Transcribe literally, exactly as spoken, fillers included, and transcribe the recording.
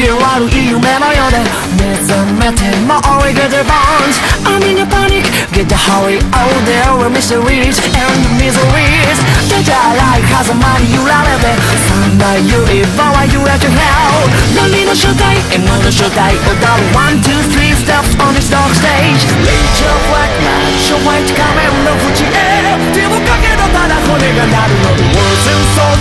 意悪い夢のようで目覚めても we get the bones I'm in a panic get the hurry out there with mysteries and miseries 出たらい風間に揺られて三大言葉は揺れて hell 何の正体 M の正体踊る one two three steps on this dark stage Reach your black man show white 仮面の縁へ手をかけろただ骨が鳴るの The words and songs